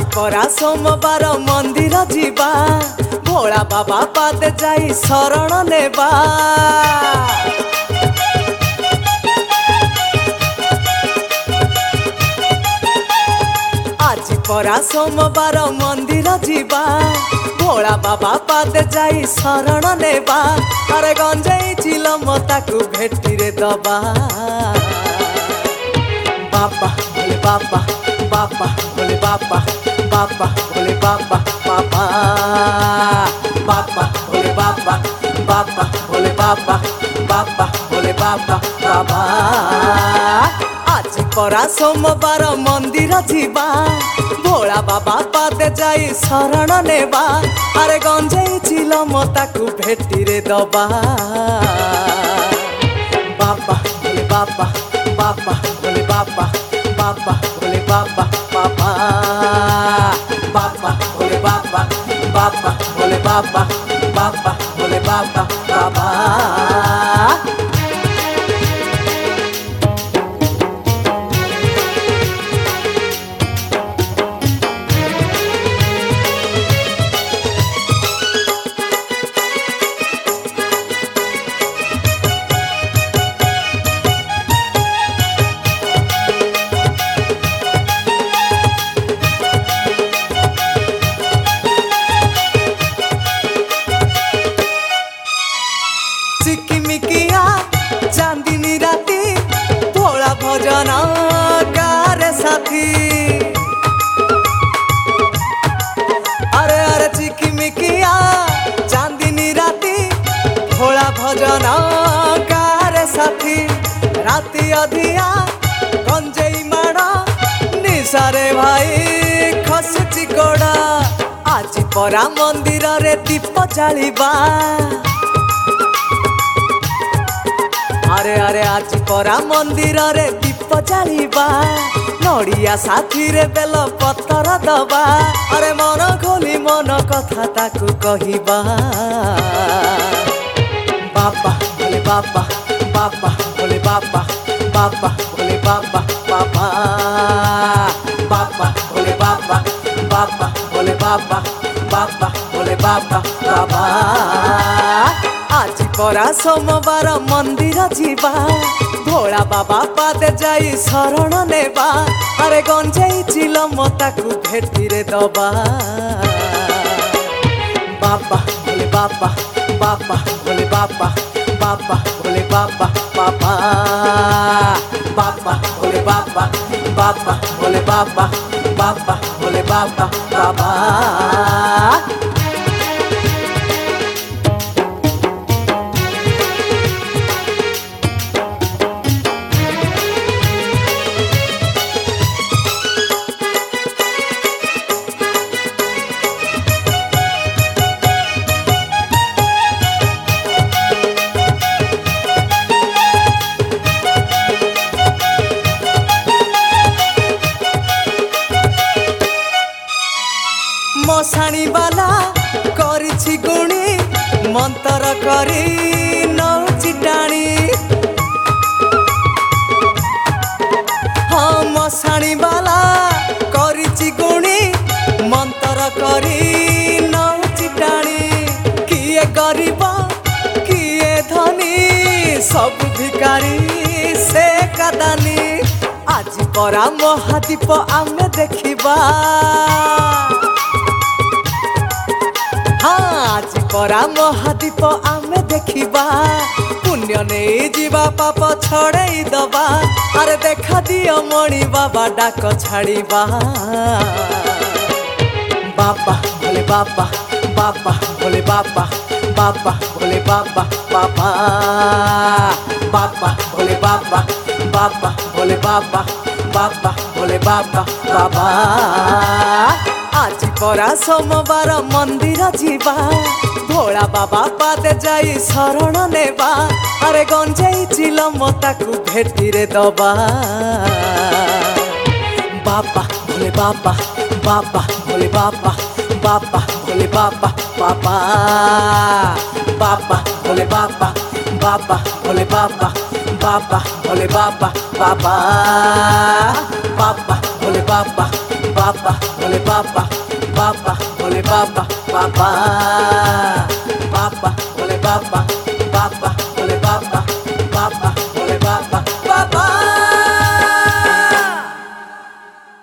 परा सोमवार मंदिर जीवा भोला बाबा पाद जाई शरण नेबा। आज परा सोमवार मंदिर जीवा भोला बाबा पाद जाई शरण नेबा। अरे गंजेई चिलम ताकू भेटी रे दबा। बाबा भोले बाबा बाबा भोले बाबा बाबा भोले बाबा बाबा बाबा भोले बाबा बाबा भोले बाबा बाबा भोले बाबा बाबा। आज परा सोमवार मंदिर जीवा भोला बाबा पाद जाई शरण नेबा। अरे गंजेई चिलम ताकू भेटी रे दबा। बाबा भोले बाबा बाबा भोले बाबा बाबा भोले बाबा बाबा बाबा भोले बाबा बाबा भोले बाबा बाबा भोले बाबा बाबा। चिकिमिकिया चांदनी राती भोला भजन गारे साथी। अरे अरे चिकिमिकिया चांदनी राती भोला भजन गारे साथी। राती अधिया गंजेई माड़ा निशारे भाई खसुची गोड़ा। आज परा मंदिर रे दीप जालिबा। अरे अरे आज परा मंदिर रे दीप जालिबा। नड़िया साथी रे बेल पतर दबा। अरे मन खोली मन कथा ताकू कहिबा। बाबा भोले बाबा बाबा भोले बाबा बाबा भोले बाबा बाबा बाबा भोले बाबा बाबा भोले बाबा बाबा भोले बाबा बाबा। आज परा सोमवार मंदिर जीवा भोला बाबा पाद जाई शरण नेबा। अरे गंजेई चिलम ताकू भेटी रे दबा। बाबा भोले बाबा बाबा भोले बाबा बाबा भोले बाबा बाबा बाबा भोले बाबा बाबा भोले बाबा बाबा भोले बाबा बाबा। मशाणी बाला करिछि गुणी मंतर करी नौची टाणी। हाँ मशाणी बाला करिछि गुणी मंतर करी नौची टाणी। किए गरीब किए धनी सब भिकारी से कदानी। आज परा महादीप आमे देखिबा। हाँ आज परा महादीप आमे देखिबा। पुण्य नहीं जीवा पाप छड़ेई दबा। अरे देखा दियो मणि बाबा डाक छाड़ीबा। बाबा भोले बाबा बाबा भोले बाबा बाबा भोले बाबा बाबा बाबा भोले बाबा बाबा भोले बाबा बाबा भोले बाबा बाबा। आज परा सोमवार मंदिर जीवा भोला बाबा पाद जाई शरण नेबा। अरे गंजेई चिलम ताकू भेटी रे दबा। बाबा भोले बाबा बाबा भोले बाबा बाबा भोले बाबा बाबा बाबा भोले बाबा बाबा भोले बाबा बाबा भोले बाबा बाबा बाबा भोले बाबा बाबा भोले बाबा, बाबा भोले बाबा, बाबा।